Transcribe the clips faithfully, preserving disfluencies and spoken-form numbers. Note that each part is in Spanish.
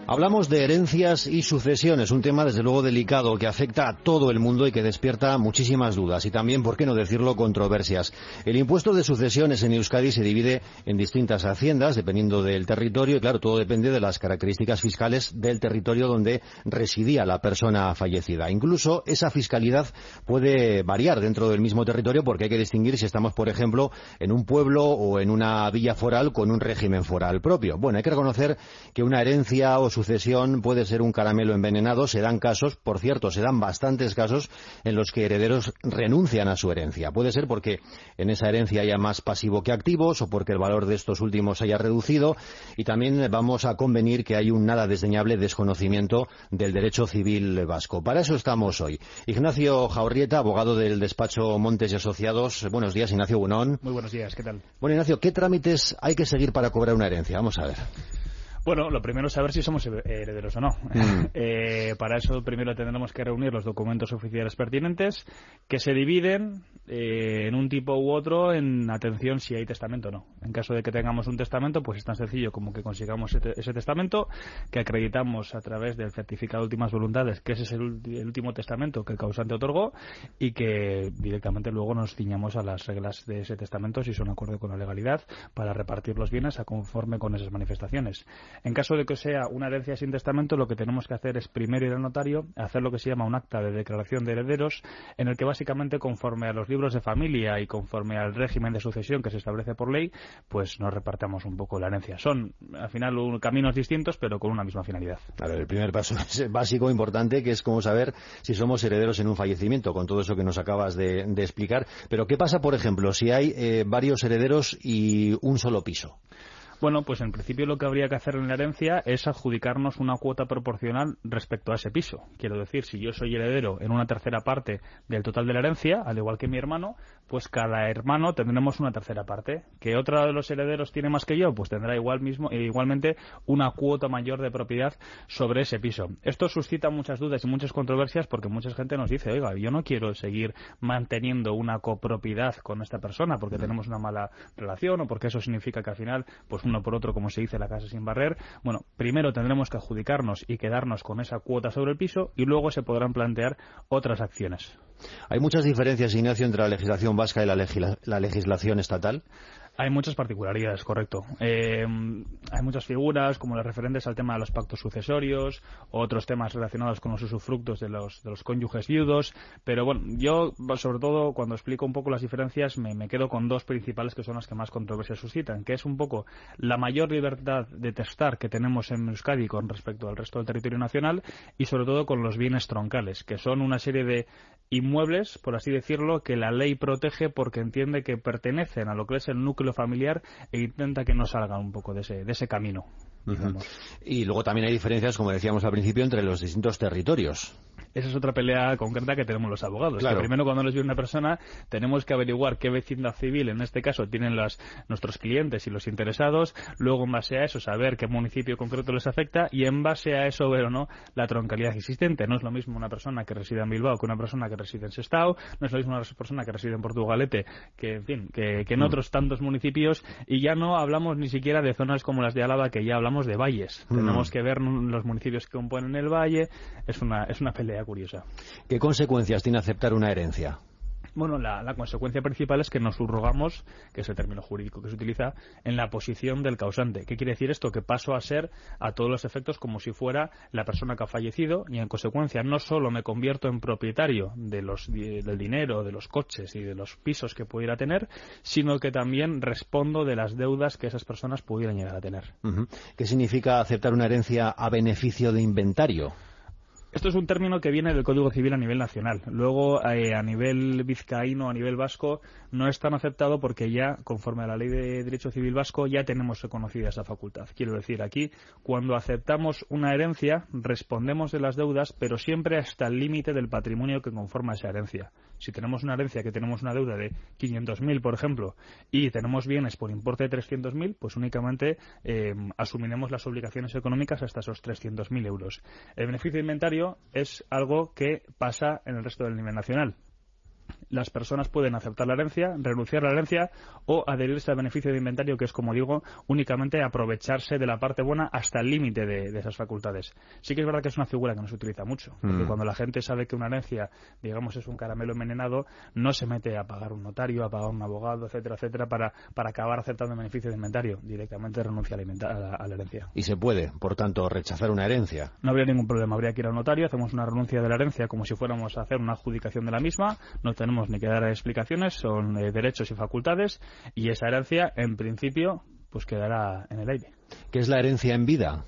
Hablamos de herencias y sucesiones, un tema desde luego delicado que afecta a todo el mundo y que despierta muchísimas dudas y también, por qué no decirlo, controversias. El impuesto de sucesiones en Euskadi se divide en distintas haciendas dependiendo del territorio y claro, todo depende de las características fiscales del territorio donde residía la persona fallecida. Incluso esa fiscalidad puede variar dentro del mismo territorio porque hay que distinguir si estamos, por ejemplo, en un pueblo o en una villa foral con un régimen foral propio. Bueno, hay que reconocer que una herencia o sucesión puede ser un caramelo envenenado. Se dan casos, por cierto, se dan bastantes casos en los que herederos renuncian a su herencia. Puede ser porque en esa herencia haya más pasivo que activos o porque el valor de estos últimos haya reducido y también vamos a convenir que hay un nada desdeñable desconocimiento del derecho civil vasco. Para eso estamos hoy. Ignacio Jaurrieta, abogado del despacho Montes y Asociados. Buenos días, Ignacio Bunón. Muy buenos días, ¿qué tal? Bueno, Ignacio, ¿qué trámites hay que seguir para cobrar una herencia? Vamos a ver. Bueno, lo primero es saber si somos herederos o no. Mm. Eh, para eso primero tendremos que reunir los documentos oficiales pertinentes que se dividen eh, en un tipo u otro en atención si hay testamento o no. En caso de que tengamos un testamento, pues es tan sencillo como que consigamos ese, ese testamento, que acreditamos a través del certificado de últimas voluntades que ese es el, el último testamento que el causante otorgó y que directamente luego nos ciñamos a las reglas de ese testamento si son acorde con la legalidad para repartir los bienes a conforme con esas manifestaciones. En caso de que sea una herencia sin testamento, lo que tenemos que hacer es primero ir al notario, hacer lo que se llama un acta de declaración de herederos, en el que básicamente conforme a los libros de familia y conforme al régimen de sucesión que se establece por ley, pues nos repartamos un poco la herencia. Son, al final, un, caminos distintos, pero con una misma finalidad. A ver, el primer paso es básico, importante, que es como saber si somos herederos en un fallecimiento, con todo eso que nos acabas de, de explicar. Pero, ¿qué pasa, por ejemplo, si hay eh, varios herederos y un solo piso? Bueno, pues en principio lo que habría que hacer en la herencia es adjudicarnos una cuota proporcional respecto a ese piso. Quiero decir, si yo soy heredero en una tercera parte del total de la herencia, al igual que mi hermano, pues cada hermano tendremos una tercera parte. ¿Que otro de los herederos tiene más que yo? Pues tendrá igual mismo, igualmente una cuota mayor de propiedad sobre ese piso. Esto suscita muchas dudas y muchas controversias porque mucha gente nos dice, oiga, yo no quiero seguir manteniendo una copropiedad con esta persona porque tenemos una mala relación o porque eso significa que al final, pues uno por otro, como se dice, la casa sin barrer. Bueno, primero tendremos que adjudicarnos y quedarnos con esa cuota sobre el piso y luego se podrán plantear otras acciones. ¿Hay muchas diferencias, Ignacio, entre la legislación vasca y la, legisla- la legislación estatal? Hay muchas particularidades, correcto. Eh, hay muchas figuras, como las referentes al tema de los pactos sucesorios, otros temas relacionados con los usufructos de los, de los cónyuges viudos, pero bueno, yo, sobre todo, cuando explico un poco las diferencias, me, me quedo con dos principales que son las que más controversias suscitan, que es un poco la mayor libertad de testar que tenemos en Euskadi con respecto al resto del territorio nacional y, sobre todo, con los bienes troncales, que son una serie de inmuebles, por así decirlo, que la ley protege porque entiende que pertenecen a lo que es el núcleo familiar e intenta que no salgan un poco de ese, de ese camino. Uh-huh. Y luego también hay diferencias, como decíamos al principio, entre los distintos territorios. Esa es otra pelea concreta que tenemos los abogados. Claro. Que primero, cuando nos viene una persona, tenemos que averiguar qué vecindad civil, en este caso, tienen las, nuestros clientes y los interesados. Luego, en base a eso, saber qué municipio concreto les afecta y, en base a eso, ver o no la troncalidad existente. No es lo mismo una persona que reside en Bilbao que una persona que reside en Sestao. No es lo mismo una persona que reside en Portugalete que, en fin, que, que en mm. otros tantos municipios. Y ya no hablamos ni siquiera de zonas como las de Álava, que ya hablamos de valles. Mm. Tenemos que ver los municipios que componen el valle. Es una, es una pelea curiosa. ¿Qué consecuencias tiene aceptar una herencia? Bueno, la, la consecuencia principal es que nos subrogamos, que es el término jurídico que se utiliza, en la posición del causante. ¿Qué quiere decir esto? Que paso a ser, a todos los efectos, como si fuera la persona que ha fallecido y, en consecuencia, no solo me convierto en propietario de los, del dinero, de los coches y de los pisos que pudiera tener, sino que también respondo de las deudas que esas personas pudieran llegar a tener. Uh-huh. ¿Qué significa aceptar una herencia a beneficio de inventario? Esto es un término que viene del Código Civil a nivel nacional. Luego, eh, a nivel vizcaíno, a nivel vasco, no es tan aceptado porque ya, conforme a la Ley de Derecho Civil Vasco, ya tenemos reconocida esa facultad. Quiero decir, aquí, cuando aceptamos una herencia, respondemos de las deudas, pero siempre hasta el límite del patrimonio que conforma esa herencia. Si tenemos una herencia que tenemos una deuda de quinientos mil, por ejemplo, y tenemos bienes por importe de trescientos mil, pues únicamente eh, asumiremos las obligaciones económicas hasta esos trescientos mil euros. El beneficio de inventario es algo que pasa en el resto del nivel nacional. las personas pueden aceptar la herencia, renunciar a la herencia o adherirse al beneficio de inventario, que es, como digo, únicamente aprovecharse de la parte buena hasta el límite de, de esas facultades. Sí que es verdad que es una figura que no se utiliza mucho, porque mm. cuando la gente sabe que una herencia, digamos, es un caramelo envenenado, no se mete a pagar un notario, a pagar un abogado, etcétera, etcétera, para, para acabar aceptando el beneficio de inventario. Directamente renuncia a la, a, la, a la herencia. Y se puede, por tanto, rechazar una herencia. No habría ningún problema. Habría que ir al notario, hacemos una renuncia de la herencia como si fuéramos a hacer una adjudicación de la misma, no tenemos ni que dar explicaciones, son eh, derechos y facultades, y esa herencia, en principio, pues quedará en el aire. ¿Qué es la herencia en vida?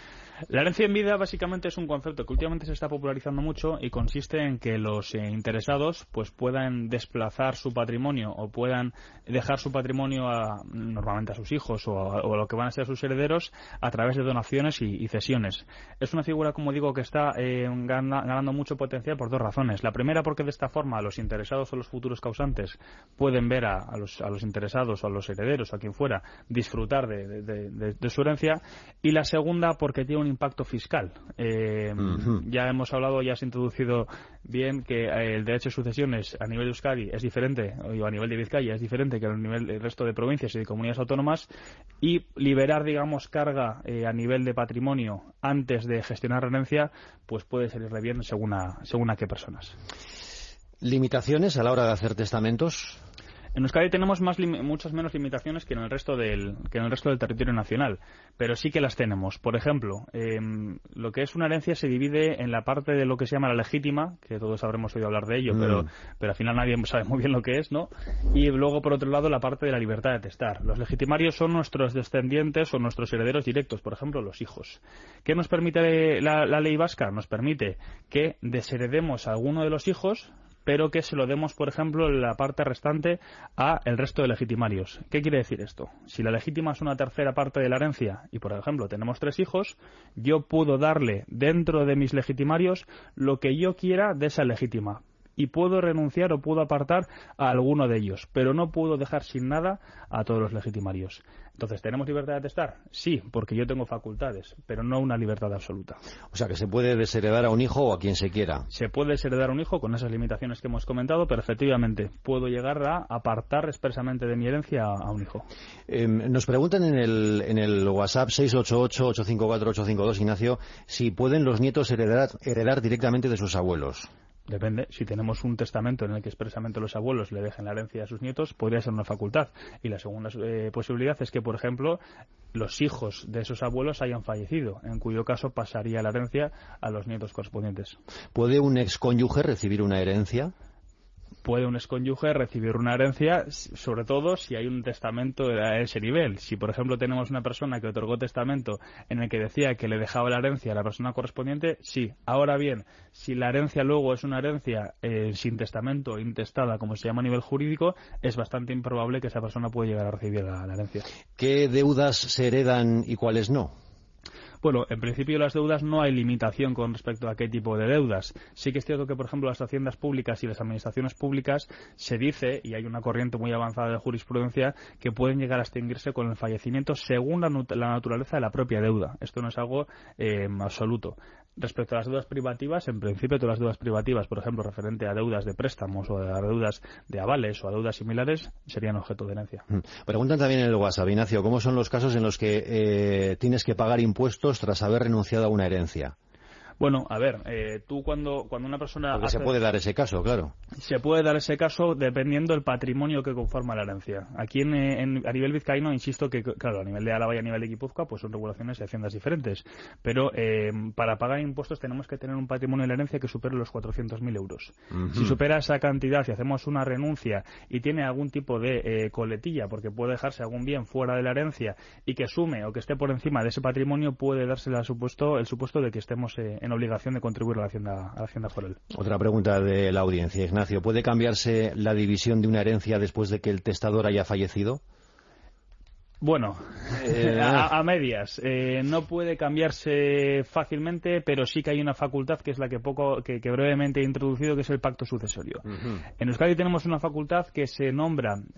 La herencia en vida básicamente es un concepto que últimamente se está popularizando mucho y consiste en que los eh, interesados pues puedan desplazar su patrimonio o puedan dejar su patrimonio a, normalmente a sus hijos o a, o a lo que van a ser sus herederos a través de donaciones y, y cesiones. Es una figura, como digo, que está eh, gana, ganando mucho potencial por dos razones. La primera, porque de esta forma los interesados o los futuros causantes pueden ver a, a, los, a los interesados o a los herederos o a quien fuera disfrutar de, de, de, de, de su herencia, y la segunda, porque tiene un impacto fiscal. Eh, uh-huh. Ya hemos hablado, ya has introducido bien que eh, el derecho de sucesiones a nivel de Euskadi es diferente, o a nivel de Vizcaya es diferente que a nivel del resto de provincias y de comunidades autónomas, y liberar, digamos, carga eh, a nivel de patrimonio antes de gestionar herencia, pues puede salirle bien según a, según a qué personas. ¿Limitaciones a la hora de hacer testamentos? En Euskadi tenemos más muchas menos limitaciones que en el resto del que en el resto del territorio nacional, pero sí que las tenemos. Por ejemplo, eh, lo que es una herencia se divide en la parte de lo que se llama la legítima, que todos habremos oído hablar de ello, mm. pero pero al final nadie sabe muy bien lo que es, ¿no? Y luego, por otro lado, la parte de la libertad de testar. Los legitimarios son nuestros descendientes o nuestros herederos directos, por ejemplo, los hijos. ¿Qué nos permite la, la ley vasca? Nos permite que desheredemos a alguno de los hijos, pero que se lo demos, por ejemplo, la parte restante a el resto de legitimarios. ¿Qué quiere decir esto? Si la legítima es una tercera parte de la herencia y, por ejemplo, tenemos tres hijos, yo puedo darle dentro de mis legitimarios lo que yo quiera de esa legítima. Y puedo renunciar o puedo apartar a alguno de ellos, pero no puedo dejar sin nada a todos los legitimarios. Entonces, ¿tenemos libertad de testar? Sí, porque yo tengo facultades, pero no una libertad absoluta. O sea, que se puede desheredar a un hijo o a quien se quiera. Se puede desheredar a un hijo con esas limitaciones que hemos comentado, pero efectivamente puedo llegar a apartar expresamente de mi herencia a, a un hijo. Eh, nos preguntan en el, en el WhatsApp seis ocho ocho, ocho cinco cuatro, ocho cinco dos, Ignacio, si pueden los nietos heredar, heredar directamente de sus abuelos. Depende. Si tenemos un testamento en el que expresamente los abuelos le dejen la herencia a sus nietos, podría ser una facultad. Y la segunda eh, posibilidad es que, por ejemplo, los hijos de esos abuelos hayan fallecido, en cuyo caso pasaría la herencia a los nietos correspondientes. ¿Puede un excónyuge recibir una herencia? Puede un excónyuge recibir una herencia, sobre todo si hay un testamento a ese nivel. Si, por ejemplo, tenemos una persona que otorgó testamento en el que decía que le dejaba la herencia a la persona correspondiente, sí. Ahora bien, si la herencia luego es una herencia eh, sin testamento, intestada, como se llama a nivel jurídico, es bastante improbable que esa persona pueda llegar a recibir la, la herencia. ¿Qué deudas se heredan y cuáles no? Bueno, en principio las deudas no hay limitación con respecto a qué tipo de deudas. Sí que es cierto que, por ejemplo, las haciendas públicas y las administraciones públicas se dice, y hay una corriente muy avanzada de jurisprudencia, que pueden llegar a extinguirse con el fallecimiento según la, la naturaleza de la propia deuda. Esto no es algo eh, absoluto. Respecto a las deudas privativas, en principio todas las deudas privativas, por ejemplo, referente a deudas de préstamos o a deudas de avales o a deudas similares, serían objeto de herencia. Preguntan también en el WhatsApp, Ignacio, ¿cómo son los casos en los que eh, tienes que pagar impuestos tras haber renunciado a una herencia? Bueno, a ver, eh, tú cuando, cuando una persona... Porque hace... se puede dar ese caso, claro. Se puede dar ese caso dependiendo del patrimonio que conforma la herencia. Aquí en, en, a nivel vizcaíno, insisto que, claro, a nivel de Álava y a nivel de Guipúzcoa, pues son regulaciones y haciendas diferentes. Pero eh, para pagar impuestos tenemos que tener un patrimonio de la herencia que supere los cuatrocientos mil euros. Uh-huh. Si supera esa cantidad y hacemos una renuncia y tiene algún tipo de eh, coletilla, porque puede dejarse algún bien fuera de la herencia y que sume o que esté por encima de ese patrimonio, puede darse el supuesto, el supuesto de que estemos eh, en obligación de contribuir a la Hacienda, a la Hacienda Foral. Otra pregunta de la audiencia, Ignacio. ¿Puede cambiarse la división de una herencia después de que el testador haya fallecido? Bueno, eh, a, a medias. Eh, no puede cambiarse fácilmente, pero sí que hay una facultad que es la que poco que, que brevemente he introducido, que es el pacto sucesorio. Uh-huh. En Euskadi tenemos una facultad que se nombra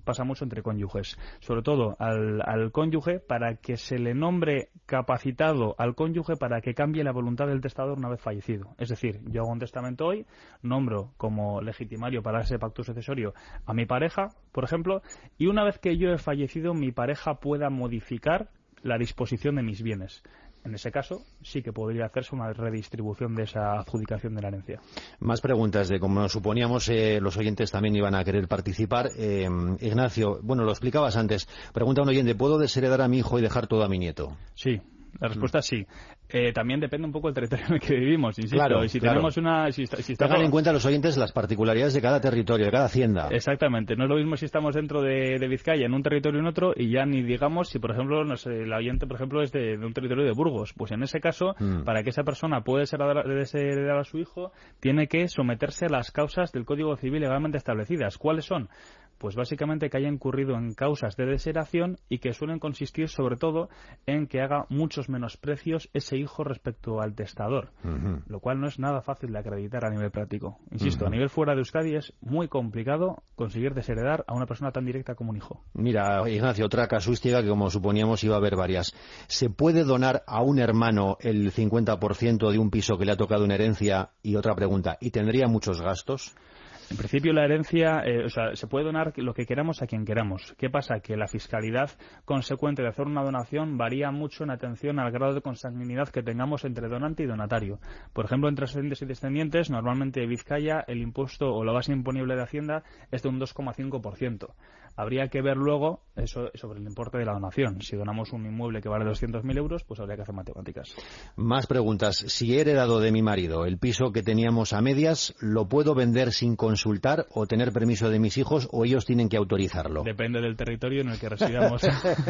pasa mucho entre cónyuges, sobre todo al, al cónyuge, para que se le nombre capacitado al cónyuge para que cambie la voluntad del testador una vez fallecido. Es decir, yo hago un testamento hoy, nombro como legitimario para ese pacto sucesorio a mi pareja, por ejemplo, y una vez que yo he fallecido, mi pareja pueda modificar la disposición de mis bienes. En ese caso, sí que podría hacerse una redistribución de esa adjudicación de la herencia. Más preguntas de como suponíamos, eh, los oyentes también iban a querer participar. Eh, Ignacio, bueno, lo explicabas antes. Pregunta un oyente, ¿puedo desheredar a mi hijo y dejar todo a mi nieto? Sí. La respuesta es sí. Eh, también depende un poco del territorio en el que vivimos, insisto. Claro, y si claro. tenemos una... Si, si Tengan estamos... en cuenta los oyentes las particularidades de cada territorio, de cada hacienda. Exactamente. No es lo mismo si estamos dentro de, de Vizcaya, en un territorio y en otro, y ya ni digamos si, por ejemplo, no sé, el oyente, por ejemplo, es de, de un territorio de Burgos. Pues en ese caso, mm. para que esa persona pueda desheredar a su hijo, tiene que someterse a las causas del Código Civil legalmente establecidas. ¿Cuáles son? Pues básicamente que haya incurrido en causas de desheredación y que suelen consistir sobre todo en que haga muchos menosprecios ese hijo respecto al testador, uh-huh. lo cual no es nada fácil de acreditar a nivel práctico. Insisto, uh-huh. a nivel fuera de Euskadi es muy complicado conseguir desheredar a una persona tan directa como un hijo. Mira, Ignacio, otra casuística que como suponíamos iba a haber varias. ¿Se puede donar a un hermano el cincuenta por ciento de un piso que le ha tocado en herencia? Y otra pregunta, ¿y tendría muchos gastos? En principio la herencia, eh, o sea, se puede donar lo que queramos a quien queramos. ¿Qué pasa? Que la fiscalidad consecuente de hacer una donación varía mucho en atención al grado de consanguinidad que tengamos entre donante y donatario. Por ejemplo, entre ascendientes y descendientes, normalmente en Vizcaya el impuesto o la base imponible de Hacienda es de un dos coma cinco por ciento. Habría que ver luego eso sobre el importe de la donación. Si donamos un inmueble que vale doscientos mil euros, pues habría que hacer matemáticas. Más preguntas. Si he heredado de mi marido el piso que teníamos a medias, ¿lo puedo vender sin consultar o tener permiso de mis hijos o ellos tienen que autorizarlo? Depende del territorio en el que residamos.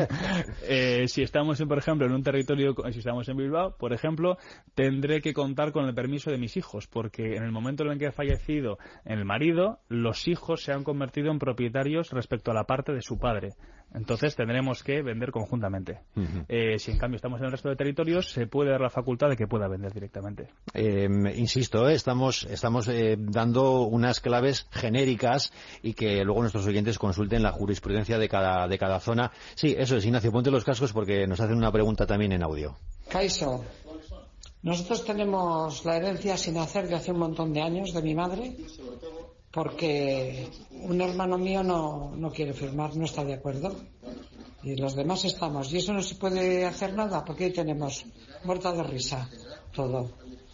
eh, si estamos, en, por ejemplo, en un territorio, si estamos en Bilbao, por ejemplo, tendré que contar con el permiso de mis hijos, porque en el momento en el que ha fallecido el marido, los hijos se han convertido en propietarios respecto a la parte de su padre. Entonces tendremos que vender conjuntamente. Uh-huh. Eh, si en cambio estamos en el resto de territorios, se puede dar la facultad de que pueda vender directamente. Eh, insisto, eh, estamos, estamos eh, dando unas claves genéricas y que luego nuestros oyentes consulten la jurisprudencia de cada, de cada zona. Sí, eso es, Ignacio, ponte los cascos porque nos hacen una pregunta también en audio. Caiso, nosotros tenemos la herencia sin hacer de hace un montón de años de mi madre, porque un hermano mío no, no quiere firmar, no está de acuerdo, y los demás estamos, y eso no se puede hacer nada porque ahí tenemos muerta de risa todo.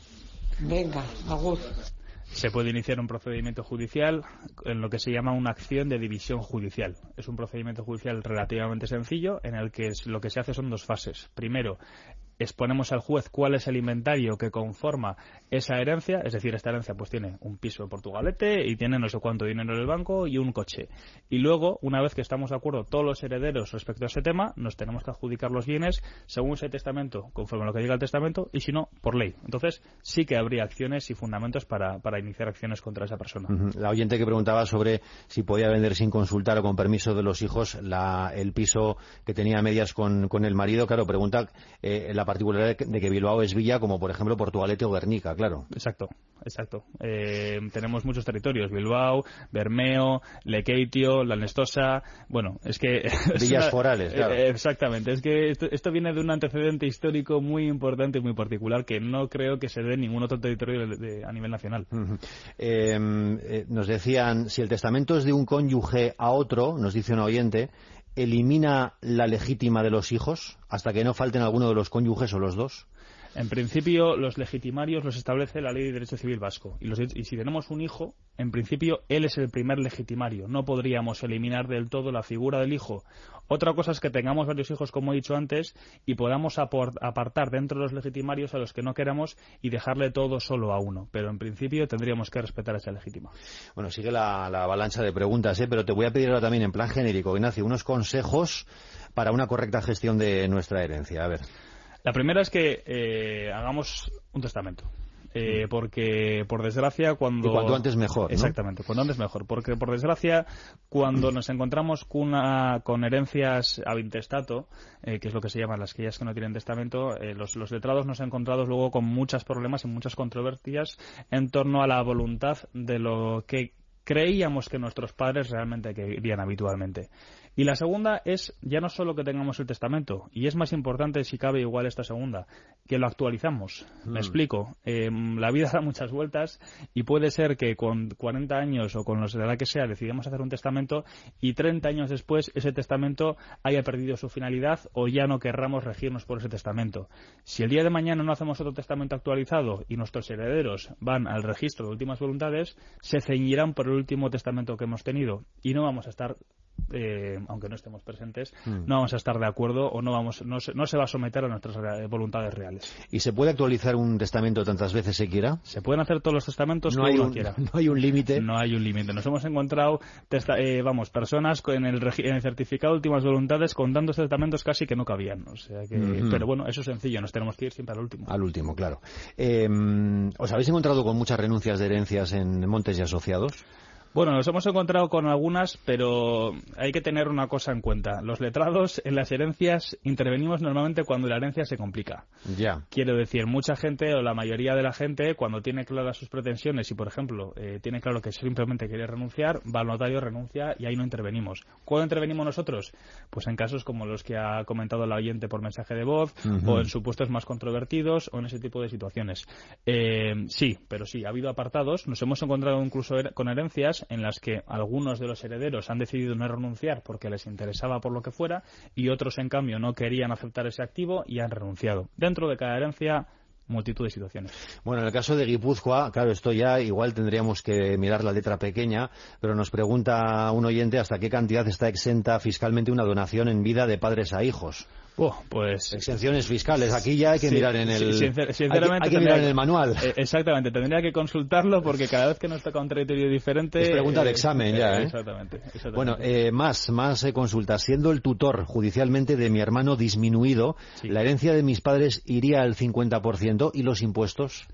Venga, agur. Se puede iniciar un procedimiento judicial en lo que se llama una acción de división judicial. Es un procedimiento judicial relativamente sencillo en el que lo que se hace son dos fases. Primero, exponemos al juez cuál es el inventario que conforma esa herencia, es decir, esta herencia pues tiene un piso en Portugalete y tiene no sé cuánto dinero en el banco y un coche. Y luego, una vez que estamos de acuerdo todos los herederos respecto a ese tema, nos tenemos que adjudicar los bienes según ese testamento, conforme a lo que diga el testamento, y si no, por ley. Entonces, sí que habría acciones y fundamentos para, para iniciar acciones contra esa persona. Uh-huh. La oyente que preguntaba sobre si podía vender sin consultar o con permiso de los hijos la, el piso que tenía a medias con, con el marido, claro, pregunta eh, la particularidad de que Bilbao es villa, como por ejemplo Portugalete o Guernica, claro. Exacto, exacto. Eh, tenemos muchos territorios, Bilbao, Bermeo, Lekeitio, La Nestosa, bueno, es que... Es villas una, forales, claro. Eh, exactamente, es que esto, esto viene de un antecedente histórico muy importante y muy particular que no creo que se dé en ningún otro territorio de, de, a nivel nacional. Uh-huh. eh, eh, nos decían, si el testamento es de un cónyuge a otro, nos dice un oyente, ¿elimina la legítima de los hijos hasta que no falten alguno de los cónyuges o los dos? En principio, los legitimarios los establece la Ley de Derecho Civil Vasco. Y, los, y si tenemos un hijo, en principio, él es el primer legitimario. No podríamos eliminar del todo la figura del hijo. Otra cosa es que tengamos varios hijos, como he dicho antes, y podamos apartar dentro de los legitimarios a los que no queramos y dejarle todo solo a uno. Pero, en principio, tendríamos que respetar a esa legítima. Bueno, sigue la, la avalancha de preguntas, ¿eh? Pero te voy a pedir ahora también, en plan genérico, Ignacio, unos consejos para una correcta gestión de nuestra herencia. A ver. La primera es que eh, hagamos un testamento. Eh, porque, por desgracia, cuando... Y cuanto antes mejor, ¿no? Exactamente, cuanto antes mejor. Porque, por desgracia, cuando nos encontramos con, una, con herencias ab intestato, eh, que es lo que se llaman las que que no tienen testamento, eh, los, los letrados nos han encontrado luego con muchos problemas y muchas controversias en torno a la voluntad de lo que creíamos que nuestros padres realmente querían habitualmente. Y la segunda es ya no solo que tengamos el testamento, y es más importante si cabe igual esta segunda, que lo actualizamos. Mm. Me explico. Eh, la vida da muchas vueltas y puede ser que con cuarenta años o con la edad que sea decidamos hacer un testamento y treinta años después ese testamento haya perdido su finalidad o ya no querramos regirnos por ese testamento. Si el día de mañana no hacemos otro testamento actualizado y nuestros herederos van al registro de últimas voluntades, se ceñirán por el último testamento que hemos tenido y no vamos a estar Eh, aunque no estemos presentes, mm. no vamos a estar de acuerdo o no vamos no se, no se va a someter a nuestras voluntades reales. ¿Y se puede actualizar un testamento tantas veces se quiera? Se pueden hacer todos los testamentos no que hay uno un, quiera. No hay un límite. No hay un límite. Nos hemos encontrado testa, eh, vamos, personas en el, en el certificado de últimas voluntades con tantos testamentos casi que no cabían. O sea que, mm-hmm. Pero bueno, eso es sencillo, nos tenemos que ir siempre al último. Al último, claro. Eh, ¿Os habéis encontrado con muchas renuncias de herencias en Montes y Asociados? Bueno, nos hemos encontrado con algunas, pero hay que tener una cosa en cuenta. Los letrados en las herencias intervenimos normalmente cuando la herencia se complica. Ya. Quiero decir, mucha gente o la mayoría de la gente, cuando tiene claras sus pretensiones y, por ejemplo, eh, tiene claro que simplemente quiere renunciar, va al notario, renuncia y ahí no intervenimos. ¿Cuándo intervenimos nosotros? Pues en casos como los que ha comentado la oyente por mensaje de voz, uh-huh. o en supuestos más controvertidos o en ese tipo de situaciones. Eh, sí, pero sí, ha habido apartados. Nos hemos encontrado incluso her- con herencias en las que algunos de los herederos han decidido no renunciar porque les interesaba por lo que fuera y otros, en cambio, no querían aceptar ese activo y han renunciado. Dentro de cada herencia, multitud de situaciones. Bueno, en el caso de Guipúzcoa, claro, esto ya igual tendríamos que mirar la letra pequeña, pero nos pregunta un oyente hasta qué cantidad está exenta fiscalmente una donación en vida de padres a hijos. Oh, pues exenciones fiscales, aquí ya hay que sí, mirar en el sí, sinceramente hay que, hay que mirar en el manual. Eh, exactamente, tendría que consultarlo porque cada vez que nos toca un territorio diferente es pregunta eh, de examen ya, ¿eh? Exactamente, exactamente. Bueno, eh, más más eh, consultas. Siendo el tutor judicialmente de mi hermano disminuido, sí. ¿La herencia de mis padres iría al cincuenta por ciento y los impuestos?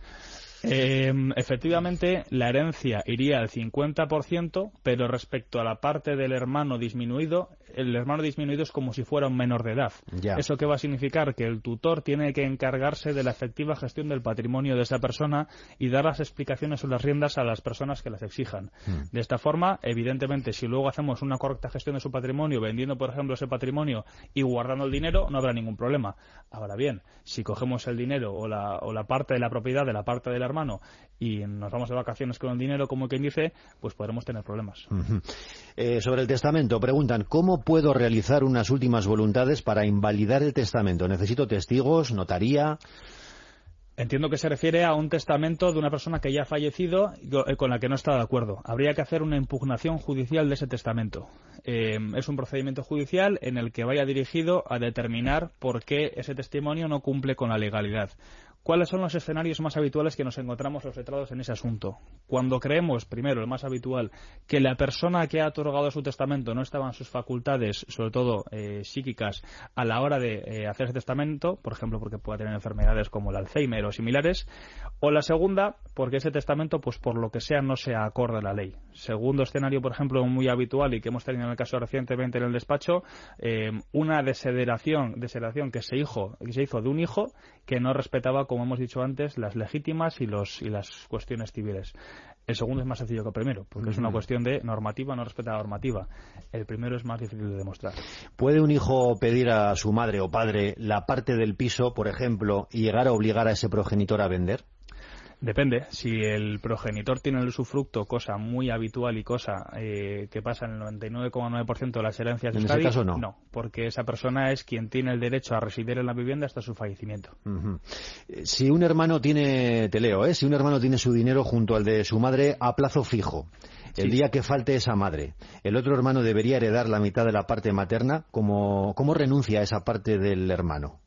Eh, efectivamente, la herencia iría al cincuenta por ciento, pero respecto a la parte del hermano disminuido, el hermano disminuido es como si fuera un menor de edad. Ya. ¿Eso qué va a significar? Que el tutor tiene que encargarse de la efectiva gestión del patrimonio de esa persona y dar las explicaciones o las riendas a las personas que las exijan. Mm. De esta forma, evidentemente, si luego hacemos una correcta gestión de su patrimonio, vendiendo, por ejemplo, ese patrimonio y guardando el dinero, no habrá ningún problema. Ahora bien, si cogemos el dinero o la, o la parte de la propiedad de la parte del hermano y nos vamos de vacaciones con el dinero, como quien dice, pues podremos tener problemas. Uh-huh. Eh, sobre el testamento, preguntan, ¿cómo puedo realizar unas últimas voluntades para invalidar el testamento? ¿Necesito testigos, notaría? Entiendo que se refiere a un testamento de una persona que ya ha fallecido y con la que no está de acuerdo. Habría que hacer una impugnación judicial de ese testamento. Eh, es un procedimiento judicial en el que vaya dirigido a determinar por qué ese testimonio no cumple con la legalidad. ¿Cuáles son los escenarios más habituales que nos encontramos los letrados en ese asunto? Cuando creemos, primero, el más habitual, que la persona que ha otorgado su testamento no estaba en sus facultades, sobre todo eh, psíquicas, a la hora de eh, hacer ese testamento, por ejemplo, porque pueda tener enfermedades como el Alzheimer o similares, o la segunda, porque ese testamento, pues por lo que sea, no se acorde a la ley. Segundo escenario, por ejemplo, muy habitual y que hemos tenido en el caso recientemente en el despacho, eh, una desheredación, desheredación que se hizo, que se hizo de un hijo que no respetaba, como hemos dicho antes, las legítimas y, los, y las cuestiones civiles. El segundo es más sencillo que el primero, porque uh-huh. es una cuestión de normativa, no respeta la normativa. El primero es más difícil de demostrar. ¿Puede un hijo pedir a su madre o padre la parte del piso, por ejemplo, y llegar a obligar a ese progenitor a vender? Depende. Si el progenitor tiene el usufructo, cosa muy habitual y cosa eh, que pasa en el noventa y nueve coma nueve por ciento de las herencias de Euskadi, ¿en ese caso no? No, porque esa persona es quien tiene el derecho a residir en la vivienda hasta su fallecimiento. Uh-huh. Si un hermano tiene, te leo, ¿eh? si un hermano tiene su dinero junto al de su madre a plazo fijo, el sí. día que falte esa madre, el otro hermano debería heredar la mitad de la parte materna, ¿cómo, cómo renuncia a esa parte del hermano?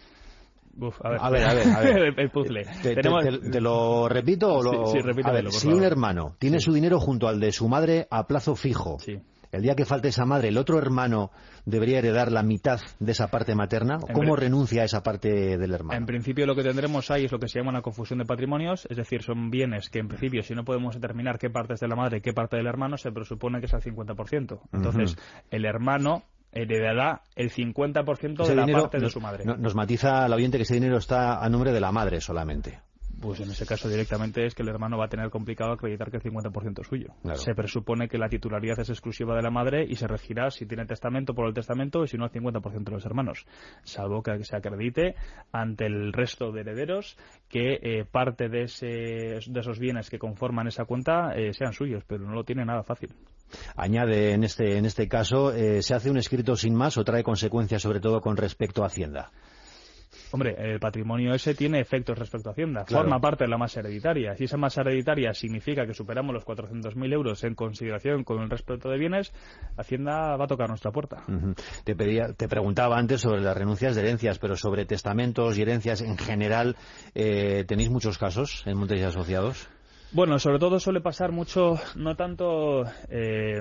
Uf, a ver, a ver, a ver, a ver. el puzzle. ¿Te, Tenemos... te, te, ¿Te lo repito o lo...? Sí, sí, repítamelo, a ver, por si favor. un hermano tiene sí. su dinero junto al de su madre a plazo fijo, sí. el día que falte esa madre, el otro hermano debería heredar la mitad de esa parte materna. ¿Cómo pre... renuncia a esa parte del hermano? En principio lo que tendremos ahí es lo que se llama una confusión de patrimonios, es decir, son bienes que en principio, si no podemos determinar qué parte es de la madre y qué parte del hermano, se presupone que es al cincuenta por ciento. Entonces, uh-huh. el hermano heredará el cincuenta por ciento de la parte de nos, su madre. Nos matiza la oyente que ese dinero está a nombre de la madre solamente. Pues en ese caso directamente es que el hermano va a tener complicado acreditar que el cincuenta por ciento es suyo. Claro. Se presupone que la titularidad es exclusiva de la madre y se regirá si tiene testamento por el testamento y si no el cincuenta por ciento de los hermanos, salvo que se acredite ante el resto de herederos que eh, parte de, ese, de esos bienes que conforman esa cuenta eh, sean suyos, pero no lo tiene nada fácil. Añade en este, en este caso, eh, ¿se hace un escrito sin más o trae consecuencias sobre todo con respecto a Hacienda? Hombre, el patrimonio ese tiene efectos respecto a Hacienda. Claro. Forma parte de la masa hereditaria. Si esa masa hereditaria significa que superamos los cuatrocientos mil euros en consideración con el respeto de bienes, Hacienda va a tocar nuestra puerta. Uh-huh. Te, pedía, te preguntaba antes sobre las renuncias de herencias, pero sobre testamentos y herencias en general, eh, ¿tenéis muchos casos en Montes y Asociados? Bueno, sobre todo suele pasar mucho, no tanto eh,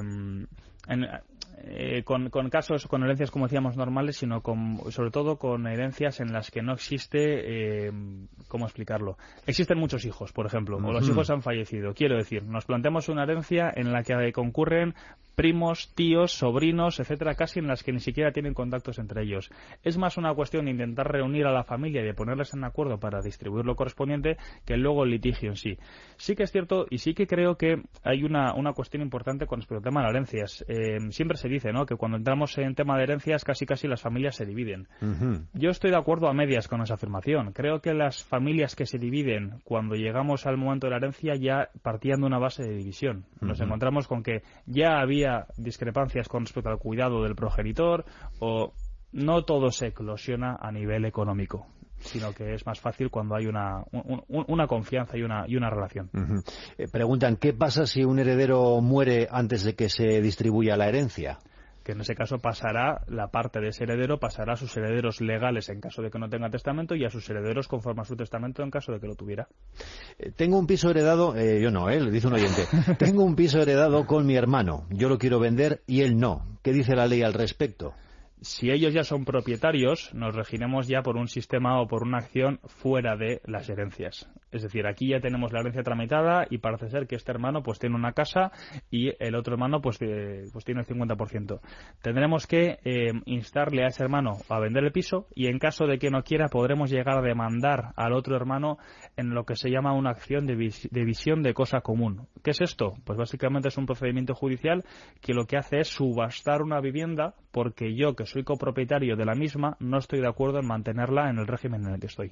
en, eh, con, con casos, con herencias como decíamos normales, sino con, sobre todo con herencias en las que no existe, eh, ¿cómo explicarlo? Existen muchos hijos, por ejemplo, o los hijos han fallecido. Quiero decir, nos planteamos una herencia en la que concurren primos, tíos, sobrinos, etcétera, casi en las que ni siquiera tienen contactos entre ellos. Es más una cuestión de intentar reunir a la familia y de ponerles en acuerdo para distribuir lo correspondiente que luego el litigio en sí. Sí que es cierto y sí que creo que hay una, una cuestión importante con respecto al tema de las herencias. Eh, siempre se dice, ¿no?, que cuando entramos en tema de herencias casi casi las familias se dividen. Uh-huh. Yo estoy de acuerdo a medias con esa afirmación. Creo que las familias que se dividen cuando llegamos al momento de la herencia ya partían de una base de división. Nos uh-huh. encontramos con que ya había discrepancias con respecto al cuidado del progenitor o no todo se eclosiona a nivel económico, sino que es más fácil cuando hay una, un, una confianza y una, y una relación. Uh-huh. Eh, preguntan, ¿qué pasa si un heredero muere antes de que se distribuya la herencia? Que en ese caso pasará, la parte de ese heredero pasará a sus herederos legales en caso de que no tenga testamento y a sus herederos conforme a su testamento en caso de que lo tuviera. Eh, tengo un piso heredado, eh, yo no, eh, le dice un oyente, tengo un piso heredado con mi hermano, yo lo quiero vender y él no. ¿Qué dice la ley al respecto? Si ellos ya son propietarios, nos regiremos ya por un sistema o por una acción fuera de las herencias. Es decir, aquí ya tenemos la herencia tramitada y parece ser que este hermano pues tiene una casa y el otro hermano pues, eh, pues tiene el cincuenta por ciento. Tendremos que eh, instarle a ese hermano a vender el piso y en caso de que no quiera podremos llegar a demandar al otro hermano en lo que se llama una acción de, vis- de visión de cosa común. ¿Qué es esto? Pues básicamente es un procedimiento judicial que lo que hace es subastar una vivienda porque yo, que soy copropietario de la misma, no estoy de acuerdo en mantenerla en el régimen en el que estoy.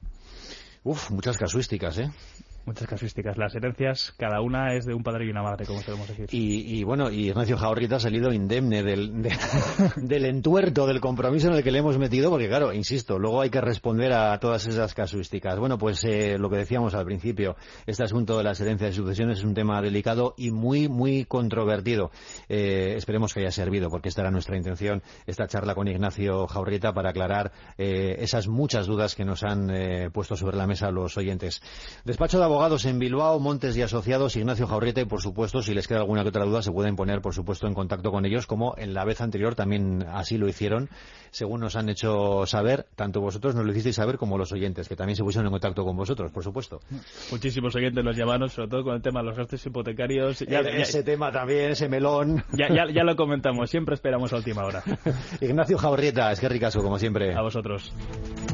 Uf, muchas casuísticas, ¿eh? Muchas casuísticas. Las herencias, cada una es de un padre y una madre, como solemos decir. Y, y bueno, y Ignacio Jaurrieta ha salido indemne del, de, del entuerto, del compromiso en el que le hemos metido, porque claro, insisto, luego hay que responder a todas esas casuísticas. Bueno, pues eh, lo que decíamos al principio, este asunto de las herencias y sucesiones es un tema delicado y muy, muy controvertido. Eh, esperemos que haya servido, porque esta era nuestra intención, esta charla con Ignacio Jaurrieta, para aclarar eh, esas muchas dudas que nos han eh, puesto sobre la mesa los oyentes. Despacho de abogados en Bilbao, Montes y Asociados, Ignacio Jaurrieta, y por supuesto, si les queda alguna que otra duda, se pueden poner, por supuesto, en contacto con ellos, como en la vez anterior también así lo hicieron, según nos han hecho saber, tanto vosotros nos lo hicisteis saber como los oyentes, que también se pusieron en contacto con vosotros, por supuesto. Muchísimos oyentes nos llamaron, sobre todo con el tema de los gastos hipotecarios. Ya, ya, ese tema también, ese melón. Ya, ya, ya lo comentamos, siempre esperamos a última hora. Ignacio Jaurrieta, es que ricasco, como siempre. A vosotros.